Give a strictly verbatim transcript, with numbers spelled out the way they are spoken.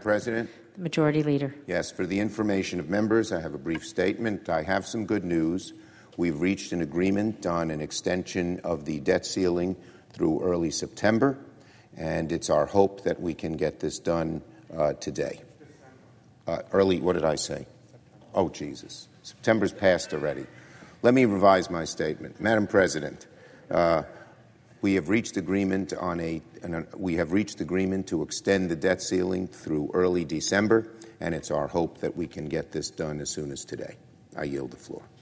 President. The Majority Leader. Yes, for the information of members, I have a brief statement. I have some good news. We've reached an agreement on an extension of the debt ceiling through early September, and it's our hope that we can get this done uh, today. Uh, early, what did I say? Oh, Jesus. September's passed already. Let me revise my statement. Madam President, uh, we have reached agreement on a, an, we have reached agreement to extend the debt ceiling through early December, and it's our hope that we can get this done as soon as today. I yield the floor.